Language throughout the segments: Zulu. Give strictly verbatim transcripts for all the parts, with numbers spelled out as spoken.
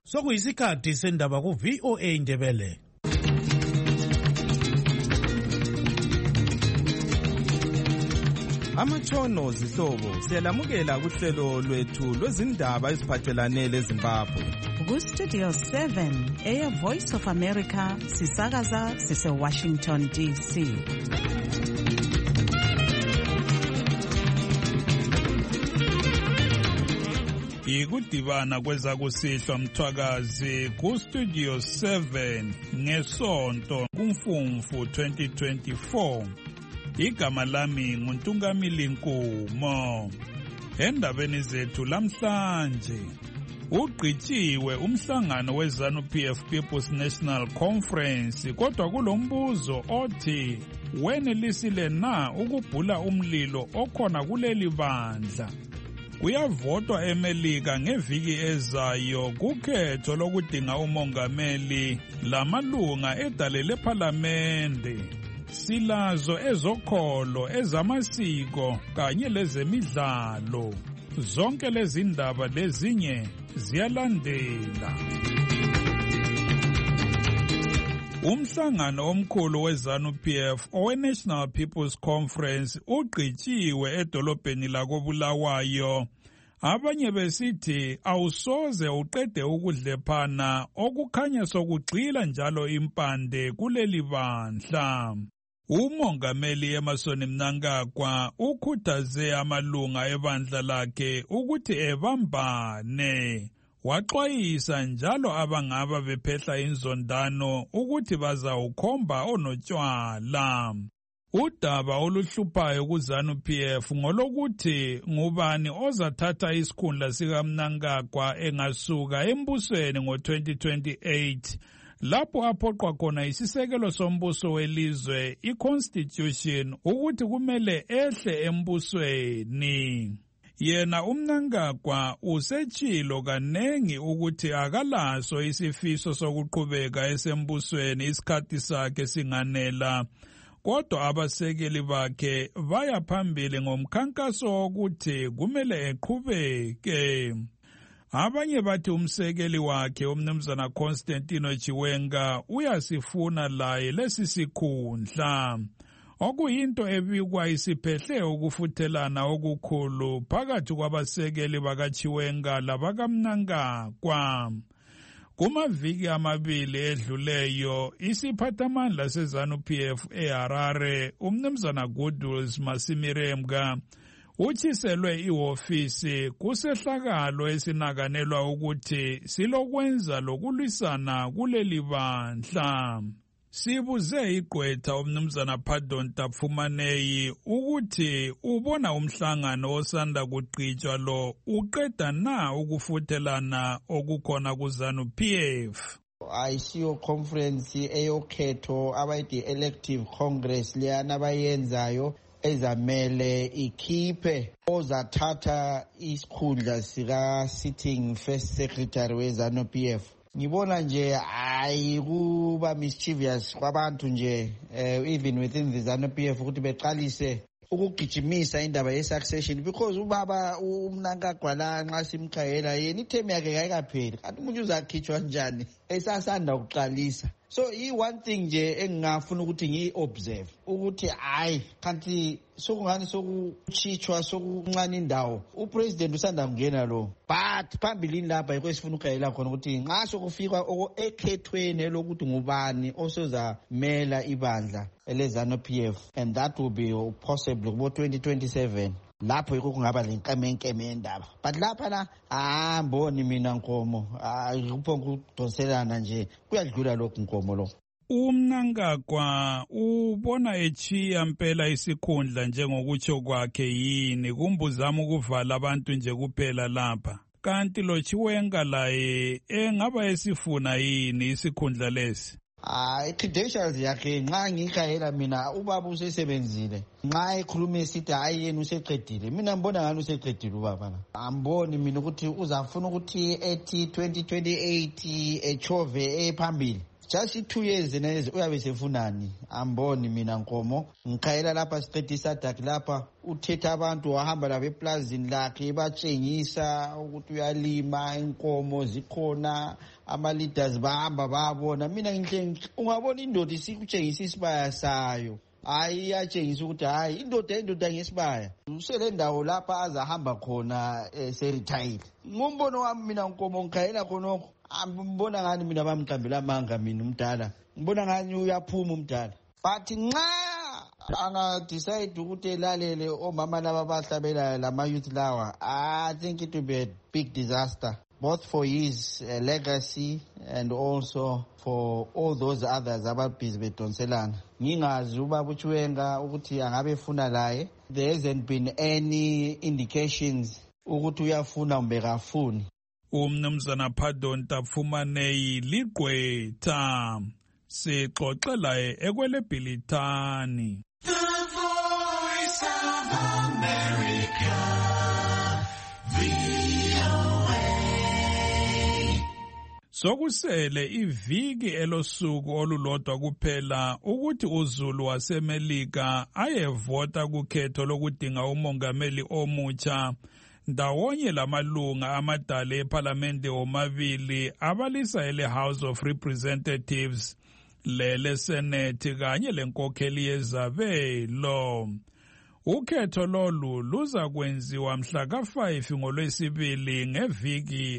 Sokuyisikhathi sendaba ku V O A Ndebele. Amatshono zihlobo siyalamukela kuhlelo lwethu lwezindaba eziphathelane leZimbabwe. Ku Studio seven eya Voice of America sisakaza sise Washington D C. Ikudibana kweza kusihlwa mthwakazi ku Studio seven ngesonto kuMfumfu twenty twenty-four. Igama lami nguNtungamili Nkumo. Endabeni zethu lamhlanje ugqitshiwe umhlangano weZANU-P F People's National Conference, kodwa kulombuzo othi wenelisile na ukubhula umlilo okhona kuleli bandla. Kuyavotwa eMelika ngeviki ezayo kukhetho lokudinga umongameli lamalunga edale lephalamende. Silazo ezokholo, ezamasiko kanye lezemidlalo. Zonke lezi ndaba lezinye ziyalandela. Umhlangano omkhulu weZANU-P F owe-National People's Conference ugqitshiwe edolobheni lakoBulawayo. Abanye besithi awusoze uqede ukudlephana okukhanya sokugxila njalo impande kuleli bandla. Umongameli Emmerson Mnangagwa ukhuthaze amalunga ebandla lakhe ukuthi ebambane. Waxwayisa njalo abangaba bephehla inzondano ukuthi bazawukhomba onotshwala. Udaba oluhluphayo kuZANU-P F ngolokuthi ngubani ozathatha isikhundla sikaMnangagwa engasuka embusweni ngo twenty twenty-eight. Lapho aphoqwa khona isisekelo sombuso welizwe, i-Constitution, ukuthi kumele ehle embusweni. Yena uMnangagwa usetshilo kanengi ukuthi akalaso isifiso sokuqhubeka esembusweni isikhathi sakhe singanela. Kodwa abasekeli bakhe baya phambili ngomkhankaso wokuthi kumele eqhubeke. Abanye bathi umsekeli wakhe umnumzana Constantino Chiwenga uyasifuna laye lesi sikhundla. Okuyinto ebikwa isiphehle ukufuthelana okukhulu phakathi kwabasekeli bakaChiwenga labakaMnangagwa. Kumaviki amabili edluleyo, isiphathamandla seZANU-P F eHarare, umnumzana Goodwill Masimiremga, utshiselwe ihofisi kusehlakalo esinakanelwa ukuthi silokwenza lokulwisana kuleli bandla. Sibuze igqwetha umnumzana Pardon Tapfumaneyi ukuthi ubona umhlangano osanda kugqitshwa lo uqeda na ukufuthelana okukhona kuZANU-P F. Ayisiyo conference eyokhetho abayithi elective congress leyana abayenzayo ezamele ikhiphe ozathatha isikhundla sika sitting first secretary weZANU-P F. Ngibona nje ayikuba mischievous kwabantu nje uh, even within the ZANU-P F ukuthi beqalise ukugijimisa indaba ye-succession, because ubaba uMnangagwa la nxa simkhayela yena ithemi yakhe ayikapheli, kanti umuntu uzakhitshwa njani esasanda ukuqalisa. So i one thing nje engingafuna ukuthi ngiyi-observe ukuthi hayi kanti sokungani sokuchithwa sokuncane indawo upresident usanda kungena lo, but phambilini lapha yikho esifuna ukhayela khona ukuthi nxa sokufika ekhethweni lokuthi ngubani osozamela ibandla eleZANU-P F, and that will be possible kubo twenty twenty-seven. Lapho yikho kungaba lenkemenkeme yendaba, but lapha la amboni mina Nkomo akuphonga ukudonselana nje kuyadlula lokhu Nkomo lo. UMnangagwa ubona echiya mpela isikhundla njengokutsho kwakhe yini, kumbuzama ukuvala abantu nje kuphela lapha, kanti lo Chiwenga laye engaba esifuna yini isikhundla lesi? Ah, i-credentials yakhe nxa ngikhayela mina ubaba usesebenzile, nxa ekhuluma esithi hayi yena useqedile, mina ngibona ngani useqedile ubaba la. Amboni mina ukuthi uzafuna ukuthi ethi twenty twenty-eight echove ephambili. just two years neze uyabe sefunani amboni mina Nkomo ngikhayela lapha siqedisa Sadak lapha uthetha abantu wahamba labo eplazini lakhe batshengisa ukuthi uyalima inkomo zikhona ama leaders bahamba babona mina ngihle ungabona indoda isikutshengisa isibaya sayo hayi yatshengisa ukuthi hayi indoda indoda ngesibaya usele ndawo lapha azahamba khona se retire ngumbono wami mina Nkomo ngikhayela khonokho ambona ngani mina bamqambela amanga mina umdala ngibona ngani uyaphuma umdala but nxa anga decide ukuthi elalele omama laba bahlabela lama youth lawa I think it will be a big disaster both for his uh, legacy and also for all those others ababhizi bedonselana ngingazi ubaba uChiwenga ukuthi angabe efuna laye there hasn't been any indications ukuthi uyafuna kumbe kafuni umnumzana Pardon Tafumanei ligqwetha sixoxe laye ekwele Bhilithani. The Voice of America, V O A. Sokusele iviki elosuku olulodwa kuphela ukuthi uZulu waseMelika ayevota kukhetho lokudinga umongameli omutsha ndawonye lamalunga amadala eParliamente omabili abalisa ele House of Representatives lele Senate kanye lenkokheli yezabelo. Ukhetho lolu luza kwenziwa mhla ka five ngolwesibili ngeviki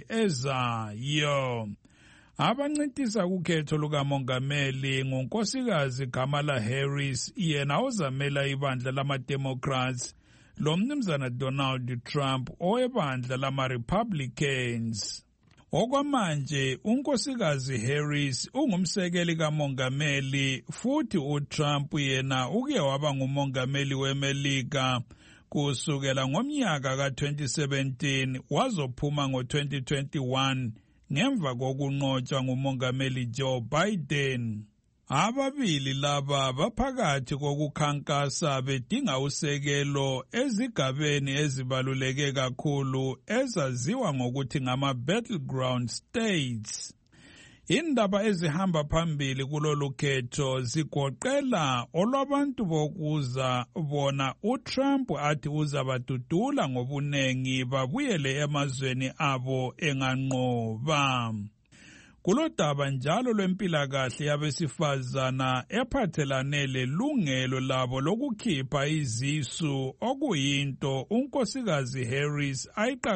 ezayo. Abancintisa kukhetho lukamongameli ngunkosikazi Kamala Harris yena ozamela ibandla lama-Democrats lo mnumzana Donald Trump owebandla lama-Republicans. Okwamanje unkosikazi Harris ungumsekeli kamongameli futhi uTrump yena uke waba ngumongameli weMelika kusukela ngomnyaka ka twenty seventeen wazophuma ngo twenty twenty-one ngemva kokunqotshwa ngumongameli Joe Biden. Ababili laba baphakathi kokukhankasa bedinga usekelo ezigabeni ezibaluleke kakhulu ezaziwa ngokuthi ngama battleground states. Indaba ezihamba phambili kulolu khetho zigoqela olwabantu bokuza bona uTrump athi uzabadudula ngobunengi babuyele emazweni abo enganqoba. Kulodaba njalo lwempilakahle yabesifazana ephathelane lelungelo labo lokukhipha izisu okuyinto unkosikazi Harris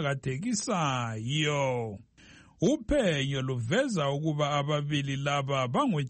ayiqakathekisayo. Uphenyo luveza ukuba ababili laba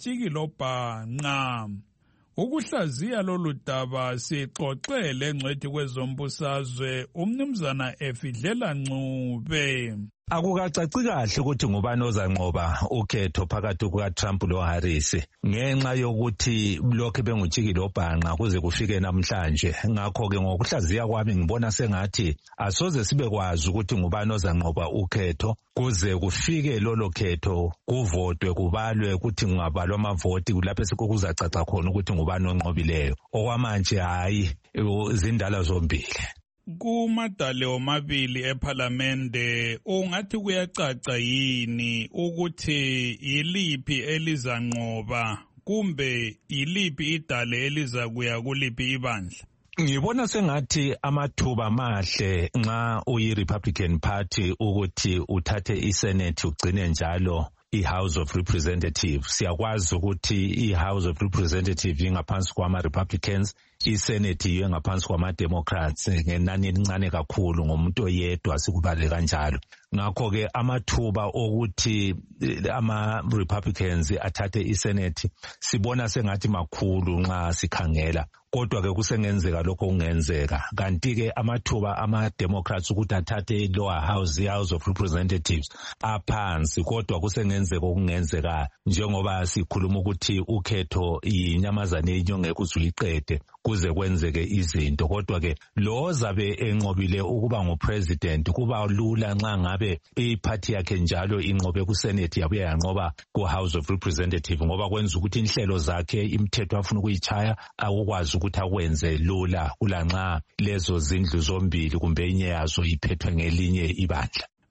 bangutshikilobhanqa. Ukuhlaziya lolu daba sixoxe lengcwethi kwezombusazwe umnumzana Efidlela Ncube. Akukacaci kahle ukuthi ngubani ozanqoba ukhetho phakathi kukaTrump loHarris ngenxa yokuthi lokho bengutshikilobhanqa kuze kufike namhlanje. Ngakho ke ngokuhlaziya kwami ngibona sengathi asoze sibe kwazi ukuthi ngubani ozanqoba ukhetho kuze kufike lolo khetho kuvotwe kubalwe ukuthi kungabalwa amavoti kulapho sekuzacaca khona ukuthi ngubani onqobileyo. Okwamanje hayi izindala zombili. Kumadale omabili eParliamente ungathi kuyacaca yini ukuthi yiliphi elizanqoba kumbe yiliphi idale eliza kuya kuliphi ibandla? Ngibona sengathi amathuba mahle nxa uyi-Republican Party ukuthi uthathe iSenate ugcine njalo i-House of Representatives. Siyakwazi ukuthi i-House of Representatives ingaphansi kwama-Republicans, i-Senate yiyo ngaphansi kwama-Democrats ngenani elincane kakhulu ngomuntu oyedwa sikubale kanjalo. Ngakho-ke amathuba okuthi ama-Republicans athathe i-Senate sibona sengathi makhulu nxa sikhangela. Kodwa ke kusengenzeka lokho kungenzeka. Kanti-ke amathuba ama-Democrats ukuthi athathe i-lower house, i-House of Representatives aphansi. Kodwa kusengenzeka okungenzeka njengoba sikhuluma ukuthi ukhetho inyamazane inyonge kuzuyiqede kuze kwenzeke izinto. Kodwa ke lo ozabe enqobile ukuba ngupresident kuba lula nxa ngabe iphathi yakhe njalo inqobe kuSenate yabuya yanqoba ku-House of Representatives ngoba kwenza ukuthi inhlelo zakhe imithetho afuna ukuyitshaya akukwazi ukuthi akwenze lula kulanxa lezo zindlu zombili kumbe inye yazo iphethwe ngelinye ibandla.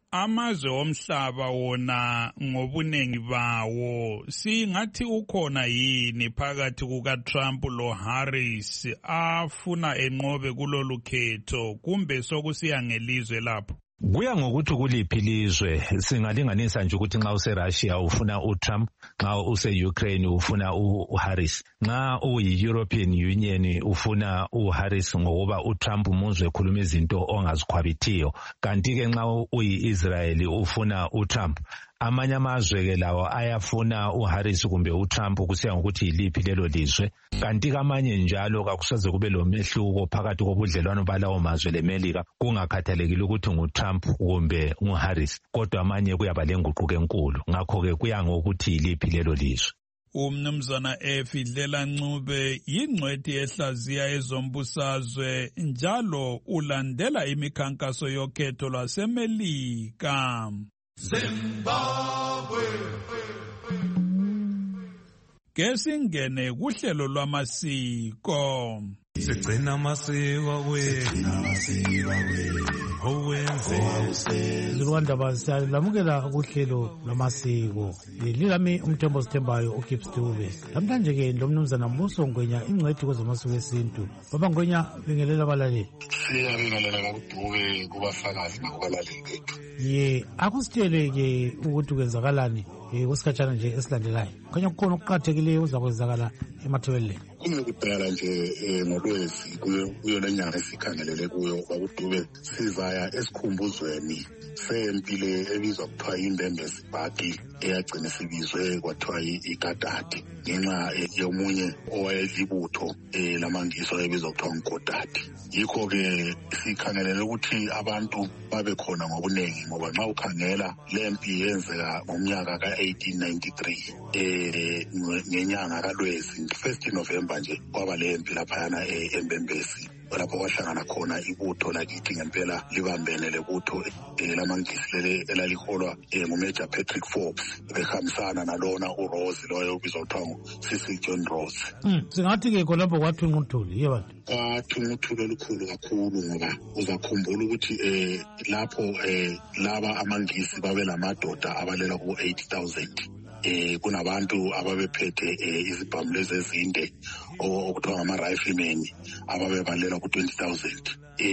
amazwe omhlaba wona ngobunengi bawo singathi ukhona yini phakathi kuka-Trump lo-Harris afuna enqobe kulolu khetho kumbe sokusiya ngelizwe lapho? Kuya ngokuthi kuliphi lizwe. Singalinganisa nje ukuthi nxa use-Russia ufuna uTrump, nxa use-Ukraine ufuna uHarris, nxa uyi-European Union ufuna uHarris ngokuba uTrump muzwe ekhuluma izinto ongazikhwabithiyo, kanti-ke nxa uyi-Israel ufuna uTrump. Amanye amazwe-ke lawo ayafuna uHarris kumbe uTrump kusiya ngokuthi yiliphi lelo lizwe, kanti kamanye njalo kakusoze kube lomehluko phakathi kobudlelwano balawo mazwe leMelika kungakhathalekile ukuthi nguTrump kumbe nguHarris, kodwa amanye kuyaba lenguquko enkulu. Ngakho-ke kuya ngokuthi yiliphi lelo lizwe. Umnumzana Efidlela Ncube yingcwethi ehlaziya ezombusazwe njalo ulandela imikhankaso yokhetho lwaseMelika. Zimbabwe. Kesingene kuhlelo lwamasiko. Sigcina amasiko wethu. Owenze. Zilwanda basalamukela kuhlelo lwamasiko. Lilami umthembo sithembayo uKips Dube. Namhlanje ke lomnumzana Mbuso Ngwenya ingcwethi kwezamasiko esintu. Baba Ngwenya bengelela abalaleli. Siyabingelela kaDube kubafakazi nakubalaleli bethu. Ye, akusitshele ke ukuthi kwenzakalani eh kusikhatshana nje esilandelayo. Khanya kukhona okuqhathekileyo uzakwenzakala emathweleni. Kungekudala nje ngolwezi kuyo lenyanga esikhangelele kuyo kwakuDube sizaya esikhumbuzweni sempile ebizwa kuthiwa iMbembezi Bhaki eyagcina sibizwe kwathiwa iKatati ngenxa yomunye owayelibutho lamangiso ebizwa kuthiwa uNkodati. Yikho-ke sikhangelele ukuthi abantu babe khona ngobunengi ngoba nxa ukhangela lempi yenzeka ngomnyaka ka-eighteen ninety-three eh ngenyanga kaLwezi first November nje kwaba lempi laphayana eMbembezi lapho kwahlangana khona ibutho lakithi ngempela libambene lebutho lamangisi lele elaliholwa nguMajor Patrick Forbes behambisana nalona uRose loyo ubizwa kuthiwa Sisi John Rose. Mm singathi ke khonapho kwathunquthuli yebantu. Kwathunquthuli olukhulu kakhulu ngoba uzakhumbula ukuthi eh lapho eh laba amangisi babe lamadoda abalela ku eighty thousand. Eh kunabantu ababephethe izibhamu lezi ezinde okuthiwa ngama-riflemen ababebalela ku twenty thousand.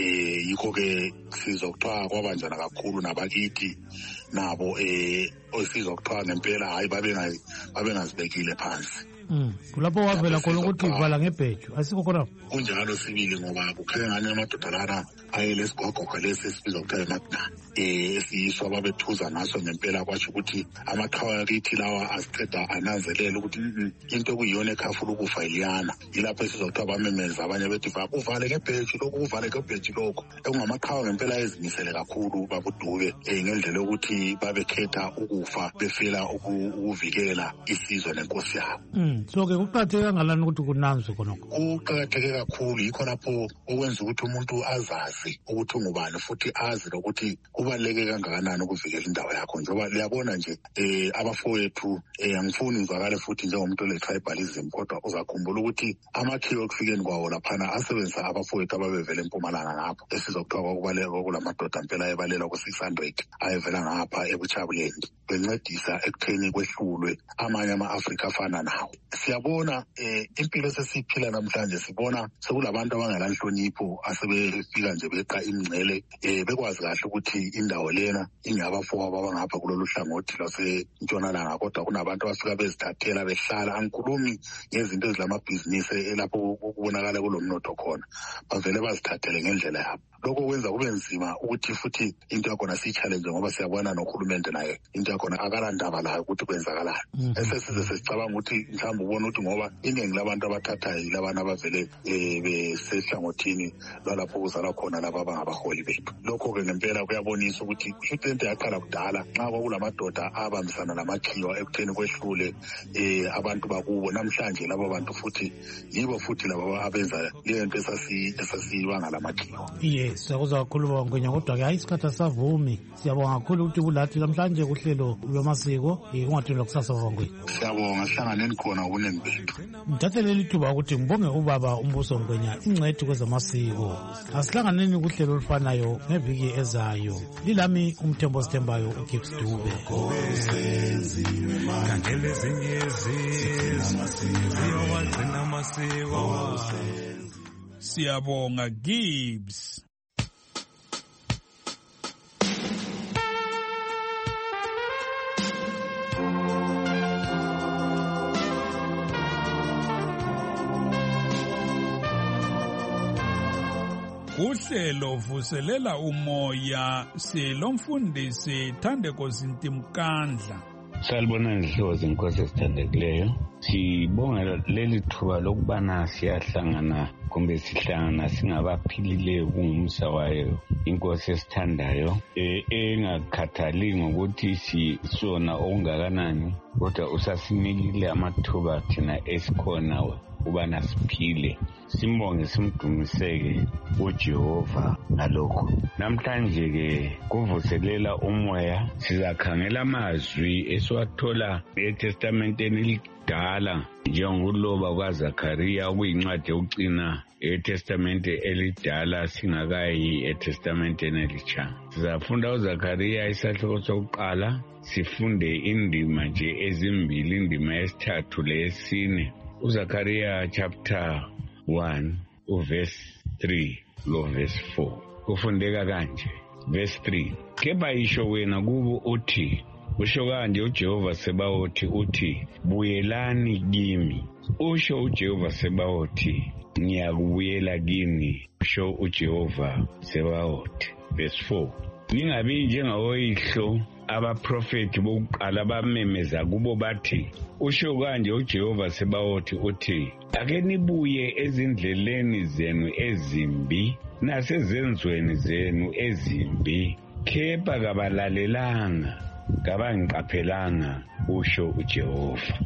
Eh yikho ke sizwa kuthiwa kwabanjana kakhulu nabakithi nabo eh osizwa kuthiwa ngempela hayi babengazibekile phansi. Mm kulapho wavela khona ukuthi vala ngebheju asikho khona kunjalo sibili ngoba kukhanya ngani amadoda lana ayelesigogo lesi esibizwa kuthiwa eMagna eh esiyiswa babethuza ngaso ngempela kwathi ukuthi amaqhawe akithi lawa asiceda ananzelela ukuthi into okuyiyona ekhafula ukufa iliyana yilapho esizwa kuthiwa bamemeza abanye bethi uvale ngebheju lokhu uvale ngebheju lokhu ekungamaqhawe ngempela ezimisele kakhulu babuDube eh ngendlela ukuthi babekhetha ukufa befela ukuvikela isizwe nenkosi yabo. So ke kuqhatheke kangalani ukuthi kunanzwe khonokho? Kuqhatheke kakhulu yikho lapho okwenza ukuthi umuntu azazi ukuthi ungubani futhi azi ukuthi kubaleke kangakanani ukuvikela indawo yakho njengoba liyabona nje eh abafowethu eh angifuni ngizakale futhi njengomuntu le-tribalism kodwa uzakhumbula ukuthi amakhiwo ekufikeni kwawo laphana asebenzisa abafowethu ababevela eMpumalanga ngapho esizokuthiwa kwakubaleka kulamadoda impela ebalela ku six hundred ayevela ngapha eBuchabulendi bencedisa ekutheni kwehlulwe amanye ama-Afrika afana nawo. Siyabona eh impilo sesiphila namhlanje sibona sekulabantu abangalanhlonipho asebefika nje beqa imngcele eh bekwazi kahle ukuthi indawo lena ingabafowabo abangapha kulolu hlangothi lase-Ntshonalanga kodwa kunabantu abafika bezithathela behlala angikhulumi ngezinto ezilamabhizinisi elapho kubonakala kulomnotho khona bavele bazithathele ngendlela yabo. Lokho kwenza kube nzima ukuthi futhi into yakhona siyi-challenge ngoba siyabona nohulumende naye into yakhona akalandaba layo ukuthi kwenzakalani. Esesize sesicabanga ukuthi mhlawumbe ubona ukuthi ngoba iningi labantu abathathayo yilabana abavele um besehlangothini lwalapho kuzalwa khona laba abangabaholi bethu. Lokho-ke ngempela kuyabonisa ukuthi kusho ukuthi into yaqala kudala nxa kwakulamadoda abambisana namakhiwa ekutheni kwehlule um abantu bakubo namhlanje labo bantu futhi yibo futhi laba abenza leyo nto esasiyibanga lamakhiwa. Ye ke siyakuzwa kakhulu baba Ngwenya, kodwa ke hayi isikhathi asavumi. Siyabonga kakhulu ukuthi kulathi namhlanje kuhlelo lwamasiko ungathelwa kusasa baba Ngwenya. Siyabonga, sihlanganeni khona ubunengi bethu. Ngithathe leli thuba ukuthi ngibonge ubaba uMbuso Ngwenya, ingcwethi kwezamasiko. Asihlanganeni kuhlelo olufanayo ngeviki ezayo. Lilami umthembo sithembayo uGibbs Dube. Kangele zingezi ziyowagcina amasiko. Siyabonga Gibbs. Uhlelo vuselela umoya silomfundisi Thandeko Zintimkandla. Salibona ndihlozi inkosi esithandekileyo. Sibonga leli thuba lokubana siyahlangana kumbe sihlangana singabaphilileyo kungumsa wayo inkosi esithandayo engakhathali ngokuthi sisona okungakanani, kodwa usasinikile amathuba thina esikhona ubana siphile. Simbonge simdumiseke uJehova ngalokho. Namhlanje ke kuvuselela umoya sizakhangela amazwi esiwathola eTestamenteni elidala njengokuloba kwaZakhariya okuyincwadi yokucina eTestamente elidala singakayi eTestamenteni elitsha. Sizafunda uZakhariya isahloko sokuqala, sifunde indima nje ezimbili, indima yesithathu leyesine. uZakhariya chapter one uverse three lo verse four kufundeka kanje. Verse three, keba isho wena kubo uthi, usho kanje uJehova Sebaothi uthi, buyelani kimi. Usho uJehova Sebaothi, ngiyakubuyela kini, usho uJehova Sebaothi. Verse four, ningabi njengawoyihlo abaprofeti bokuqala bamemeza kubo bathi, usho kanje uJehova Sebaothi uthi, ake nibuye ezindleleni zenu ezimbi nasezenzweni zenu ezimbi, kepha kabalalelanga kabangiqaphelanga, usho uJehova.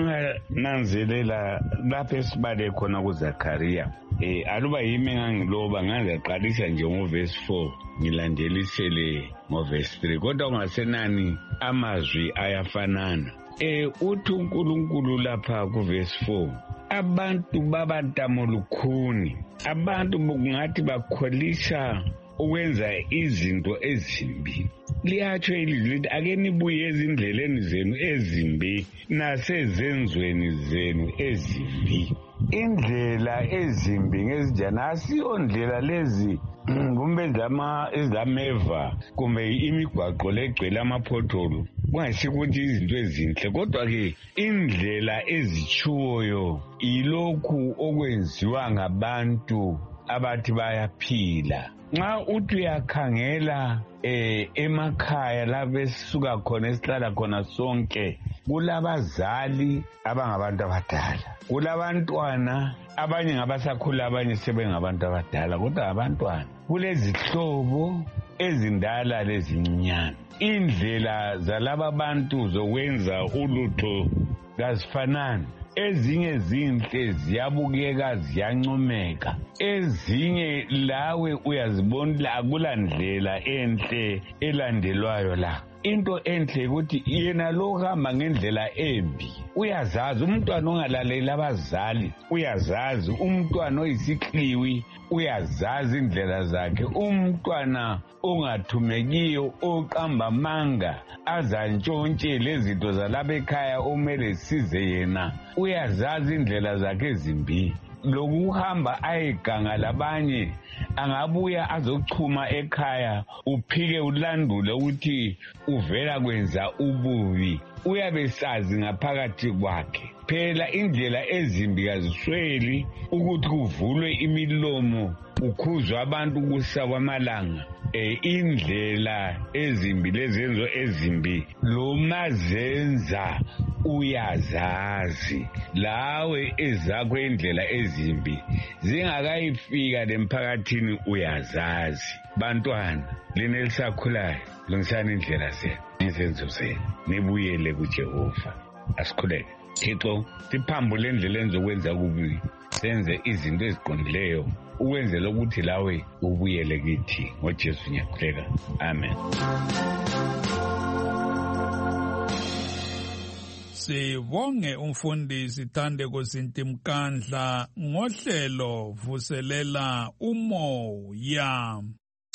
Nanzelela lapho esibale khona kuZakhariya, eh aluba yimi engangiloba ngazaqalisa nje ngoverse four ngilandelisele ngoverse three, kodwa ungasenani amazwi ayafanana. Eh uthi uNkulunkulu lapha kuverse four, abantu babantamo lukhuni, abantu kungathi bakholisa ukwenza izinto ezimbi. Liyatsho ilizwi lithi, ake nibuye ezindleleni zenu ezimbi nasezenzweni zenu ezimbi. Indlela ezimbi ngezinjani? Asiyo ndlela lezi kumbe zama ezameva kumbe imigwaqo legcwele amaphotholo kungasikuthi izinto ezinhle, kodwa ke indlela ezichuyo ilokhu okwenziwa ngabantu abathi bayaphila. Nxa uthi uyakhangela eh emakhaya lapho esisuka khona esihlala khona sonke, kulabazali abangabantu abadala, kulabantwana abanye ngabasakhula abanye sebengabantu abadala, kodwa abantwana, kulezihlobo ezindala lezincinyane. Indlela zalaba bantu zokwenza ulutho kazifanani. Ezinye zinhle ziyabukeka ziyancomeka, ezinye lawe uyazibona akula ndlela enhle elandelwayo la. Into enhle ukuthi yena lo hamba ngendlela embi uyazazi. Umntwana ongalaleli abazali uyazazi, umntwana oyisikliwi uyazazi indlela zakhe, umntwana ongathumekiyo oqamba manga azantshontshe lezinto zalapha ekhaya omele size yena uyazazi indlela zakhe ezimbi. Lokuhamba ayeganga labanye angabuya azochuma ekhaya, uphike ulandule ukuthi uvela kwenza ububi, uyabesazi ngaphakathi kwakhe. Phela indlela ezimbi kazisweli ukuthi kuvulwe imilomo ukhuzwa abantu kusa kwamalanga. E indlela ezimbi lezenzo ezimbi lo mazenza uyazazi, lawe ezakho indlela ezimbi zingakayifika lemphakathini uyazazi. Bantwana lina elisakhulayo, lungisani indlela zenu nezenzo zenu, nibuyele kuJehova. Asikhuleke. Thixo, siphambule endleleni zokwenza kubi, senze izinto eziqondileyo ukwenzela ukuthi lawe ubuyele kithi ngoJesu ngiyakhuleka. Amen. Sibonge umfundisi Thandeko Zintimkandla ngohlelo vuselela umoya.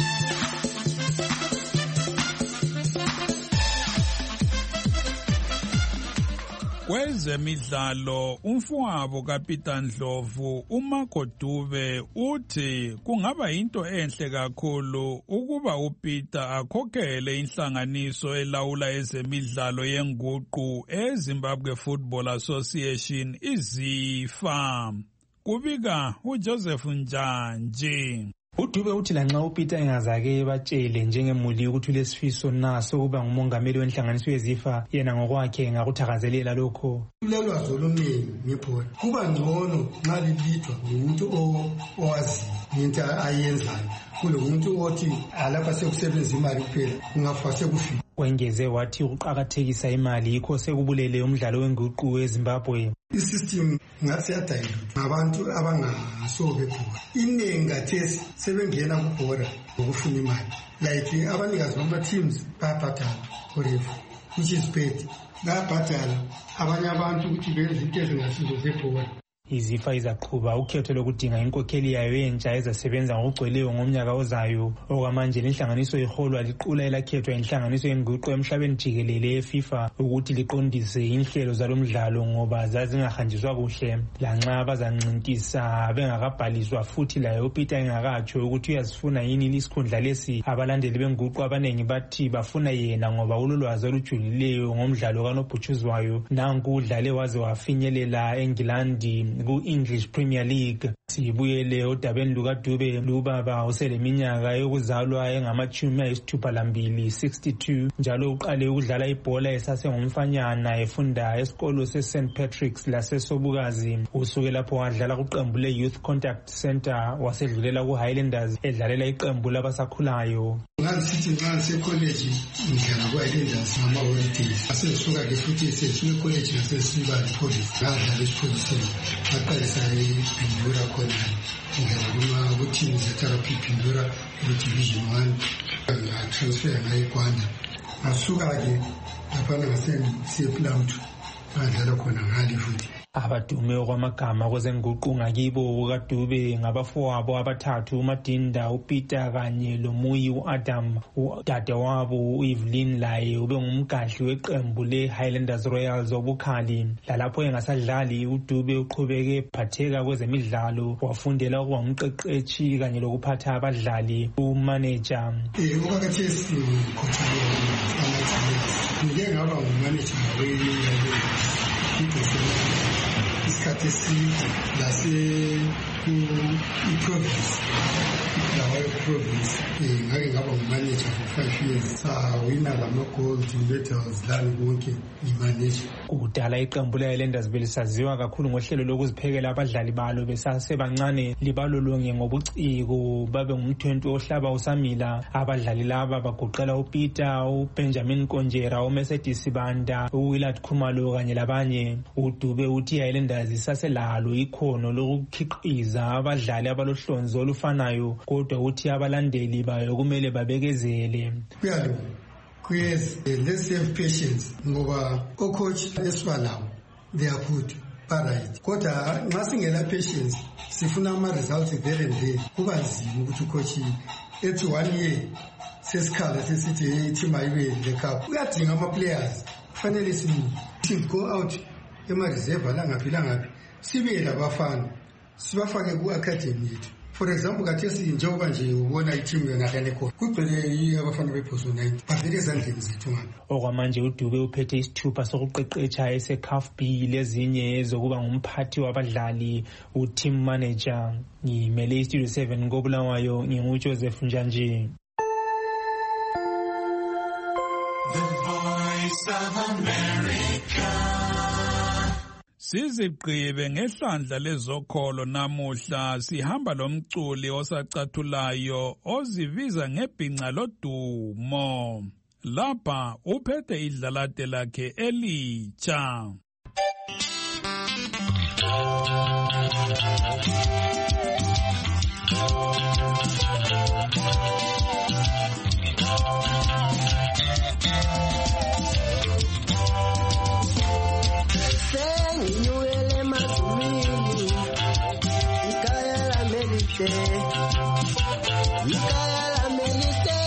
Kwezemidlalo umfowabo kaPeter Ndlovu uMagodube uthi kungaba into enhle kakhulu ukuba uPeter akhokhele inhlanganiso elawula ezemidlalo yenguqu eZimbabwe Football Association iZIFA. Kubika uJoseph Njanje. uDube uthi lanxa uPeter engazake batshele njengemuli ukuthi ulesifiso naso kuba ngumongameli wenhlanganiso yeZIFA, yena ngokwakhe ngakuthakazelela lokho. Ulelwazi oluningi ngebhola kuba ngcono nxa lilidwa ngumuntu owazi into ayenzayo kulo muntu othi alapha sekusebenza imali kuphela kungafa sekufika. Wengeze wathi ukuqakathekisa imali yikho sekubulele umdlalo wenguqu eZimbabwe. Isystem ngathi yadayilwa ngabantu abangasobe bhola. Iningi kathesi sebengena kubhola ngokufuna imali. Like abanikazi bama teams bayabhadala for which is paid. Bayabhadala abanye abantu ukuthi benze into ezingasizo zebhola. iZIFA izaqhuba ukhetho lokudinga inkokheli yayo entsha ezasebenza ngokugcweleyo ngomnyaka ozayo. Okwamanje lenhlanganiso iholwa liqula elakhethwa inhlanganiso yenguqu emhlabeni jikelele yeFIFA ukuthi liqondise inhlelo zalomdlalo ngoba zazingahanjiswa kuhle. Lanxa bazancintisa bengakabhaliswa futhi laye uPeter engakatsho ukuthi uyazifuna yini lesikhundla lesi, abalandeli benguqu abanengi bathi bafuna yena ngoba ulolwazi olujulileyo ngomdlalo kanobhutshuzwayo. Nanku udlale waze wafinyelela eNgilandi ku-English Premier League. Sibuyele odabeni lukaDube. Lubaba useleminyaka yokuzalwa engamachumi ayisithupha lambili sixty-two, njalo uqale ukudlala ibhola esasengumfanyana efunda esikolo seSaint Patrick's laseSobukazi. Usuke lapho wadlala kuqembu le-Youth Contact Center wasedlulela ku-Highlanders edlalela iqembu labasakhulayo. Ngasithi nxa secollege ngidlala ku-Highlanders ngama-holidays. Asesuka-ke futhi sesuke college ngasesiba ipolice ngadlala esipoliseni. Ngaqalisa iPhindura khona ngidlala kuma-team zetherapy Phindura ku-Division one. Ngatransfer ngayiGwanda. Ngasuka-ke laphana ngasePlamto ngadlala khona ngale futhi. Abadume okwamagama kwezenguqu ngakibo kukaDube ngabafowabo abathathu, uMadinda, uPeter kanye loMuyi uAdam. Udade wabo uEvelyn laye ube ngumgadli weqembu le-Highlanders Royals obukhali. Lalapho engasadlali uDube uqhubeke phatheka kwezemidlalo, wafundela ukuba umqeqetshi kanye lokuphatha abadlali, umanager. Eh okakathesi khothalo ngike ngaba ngumanager we isikhathi eside lase ku-province lawayo province ngake ngaba ngumanager for five years. Sawina lama-gold medals lani konke ngimanager. Kudala iqembu le-Highlanders belisaziwa kakhulu ngohlelo lokuziphekela abadlali balo besasebancane libalolonge ngobuciko babe ngumthwentwe ohlaba usamila. Abadlali laba bagoqela uPeter, uBenjamin Konjera, uMercedes Banda, uWillard Khumalo kanye labanye. uDube uthi iHighlanders isaselalo ikhono lokukhiqiza abadlali abalohlonzo olufanayo, kodwa uthi abalandeli bayo kumele babekezele. Kuyalo kuyes let's have patience ngoba ocoach esibalawo they are good right, kodwa nxa singela patience sifuna ama results there and there kuba nzima ukuthi ucoach ethi one year sesikhala sesithi team ayibe the cup. Kuyadinga ama players kufanele si go out ema reserve la ngaphi la ngaphi sibe labafana sibafake ku academy yethu. For example, kathesi njengoba nje ubona i-team yona kanekho kugcwele abafana be-Phoso ninety bavele ezandleni zethu ngapha. Okwamanje uDube uphethe isithupha sokuqeqetsha ese-C A F B lezinye zokuba ngumphathi wabadlali, u-team manager. Ngimele iStudio seven koBulawayo, nginguJoseph Njanje. The Voice of America. Sizigqibe ngehlandla lezokholo namuhla sihamba lomculi osacathulayo oziviza ngebhinca lodumo. Lapha uphethe idlalate lakhe elitsha. Senginyukele emazulwini, ikhaya lami elihle, ikhaya lami elihle.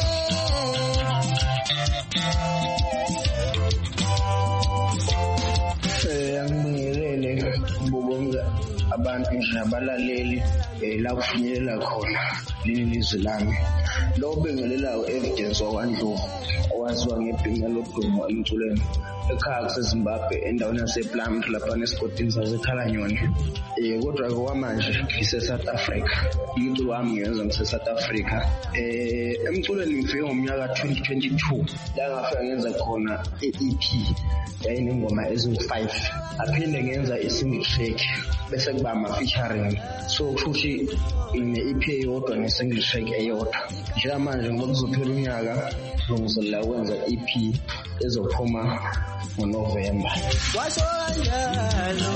Angibingelele bonke abantu nje abalaleli la kufinyelela khona leli lizwe lami. Lo bengelelayo evidence wakwaNdlovu owaziwa ngebhinqa lodumo emculweni ekhaya kuseZimbabwe endaweni yasePlumtree lapha esigodini saseKhalanyoni. Eh kodwa kwamanje ngise-South Africa. Umculo wami ngiyenza ngise-South Africa. Eh emculweni ngifike ngomnyaka twenty twenty-two la ngafika ngenza khona i-E P yayinengoma eziwu-five. Aphinde ngenza i-single track bese kuba ama-featuring. So kushuthi ine-E P eyodwa ne-single track eyodwa. Njengamanje ngoba kuzophela unyaka ngizolala ukwenza i-E P ezophuma ngoNovember. Washo kanjalo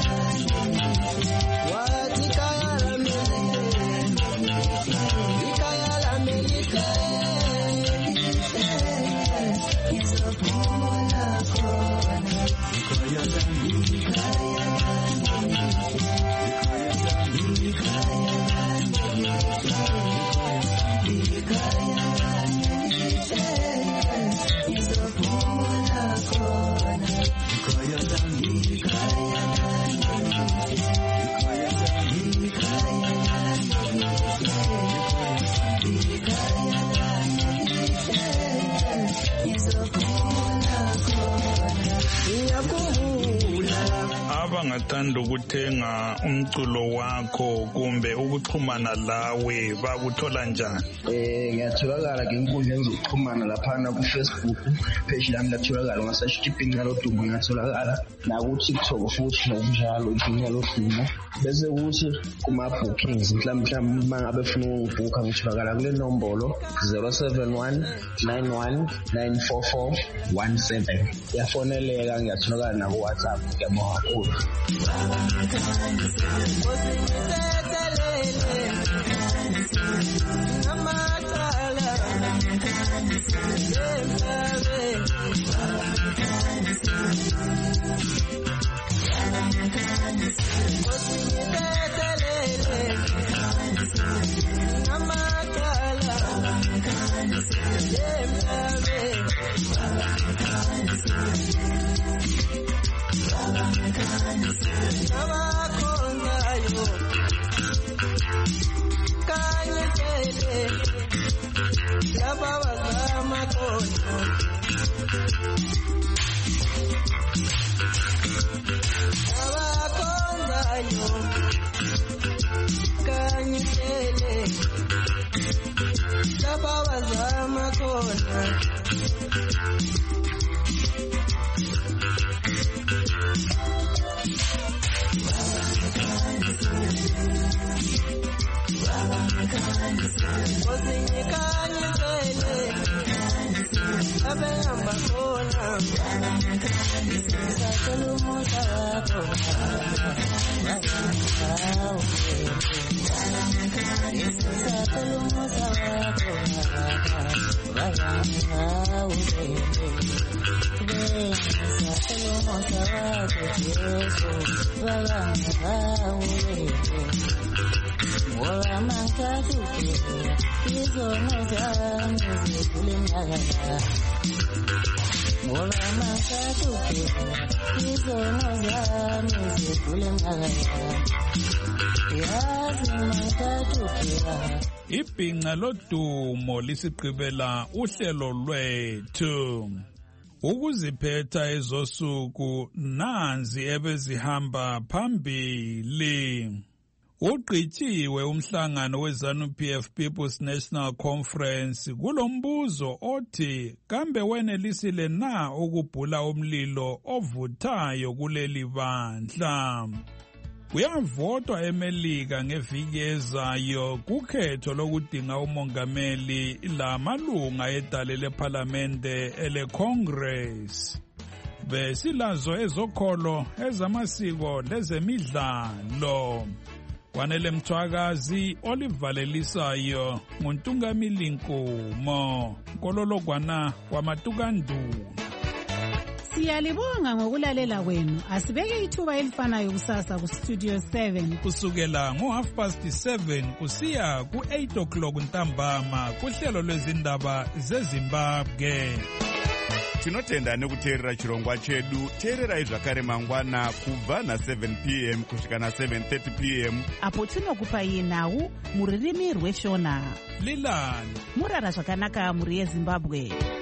wathi ikhaya lami ikhaya lami lihle ngizophumula khona ikhaya lami ikhaya lami ikhaya lami ikhaya abangathanda ukuthenga umculo wakho kumbe ukuxhumana lawe bakuthola njani? Eh ngiyatholakala ngenkundleni zokuxhumana laphana ku Facebook page lami latholakala ngasearch ibhinqa lodumo ngiyatholakala na ku TikTok futhi ngokunjalo ibhinqa lodumo bese kuthi kuma bookings mhlawumbe mangabe ufuna ukubooka ngitholakala kule nombolo zero seven one nine one nine four four one seven yafoneleka ngiyatholakala na ku WhatsApp ngiyabonga kakhulu. Ibhinqa lodumo lisigqibela uhlelo lwethu. Ukuziphetha ezosuku nanzi ebezihamba phambili. Ugqityiwe umhlangano weZANU-P F People's National Conference kulombuzo othi kambe wenelisile na ukubhula umlilo ovuthayo kuleli bandla. Kuyavotwa eMelika ngeviki ezayo kukhetho lokudinga umongameli lamalunga edale leParlamente eleCongress. Besilazo ezokholo ezamasiko lezemidlalo. Kwanele Mthwakazi, Oliver Lelisayo, Nguntungamili Nkomo, Nkololokwana kwaMatukanduna. Siyalibonga ngokulalela kwenu. Asibeke ithuba elifanayo kusasa ku Studio seven kusukela ngo half past seven kusiya ku eight o'clock ntambama kuhlelo lwezindaba zeZimbabwe. Tinotenda nekuteerera chirongwa chedu. Teererai zvakare mangwana kubva na seven p m kusvika na seven thirty p m apo tinokupai nhau muririmi rweshona. Lilani murara zvakanaka muri yeZimbabwe.